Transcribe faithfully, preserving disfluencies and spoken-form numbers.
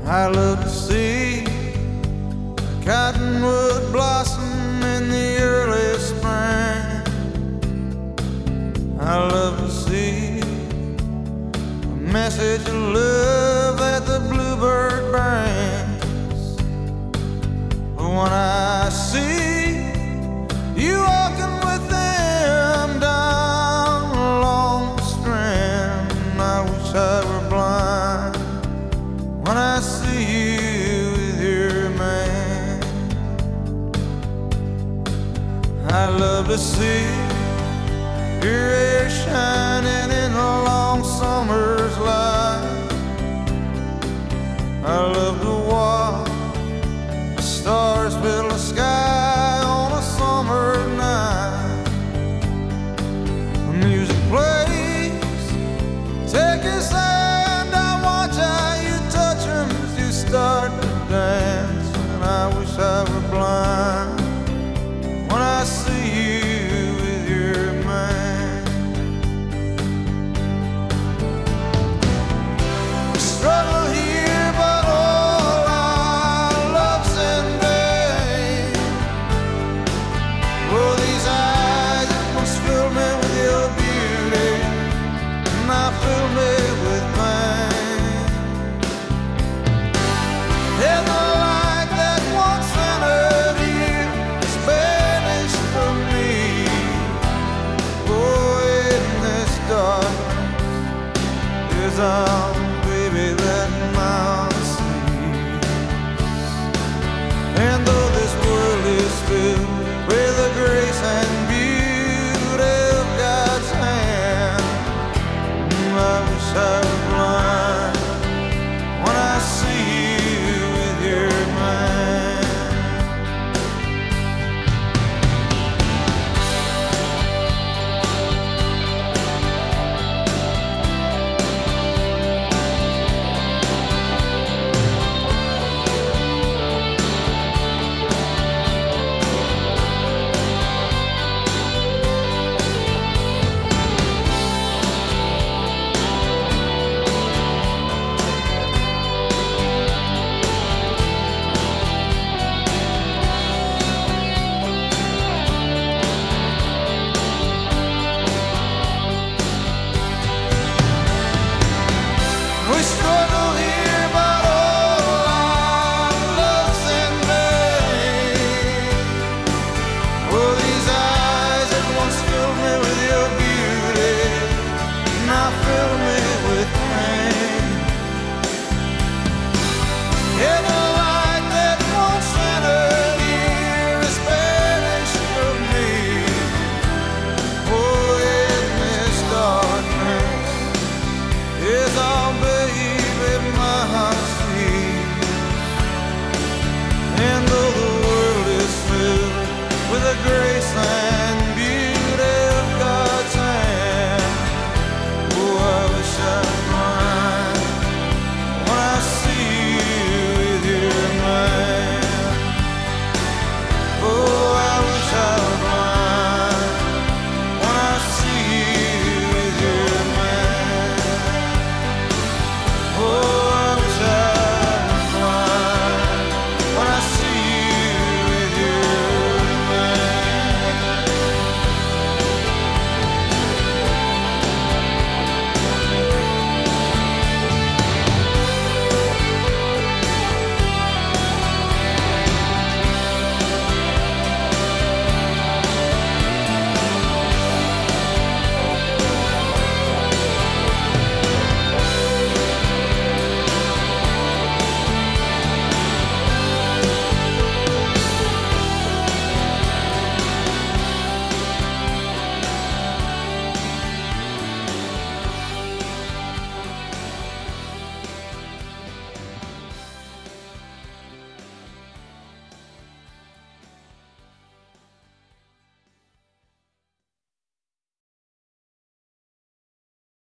I love to see the cottonwood blossom in the early spring. I love to see the message of love that the bluebird brings. But when I see you walking with them down along the strand, I wish I were blind when I see you with your man. I love to see your hair shining in a long summer's light. I love to watch the stars fill the sky on a summer night. The music plays, take his hand, I watch how you touch him as you start to dance. And I wish I were blind when I see you with your man. We struggle here, but all our love's in vain. Oh, these eyes that must fill me with your beauty, and now fill me with pain. And the light that once entered here is banished from me. Oh, in this darkness is all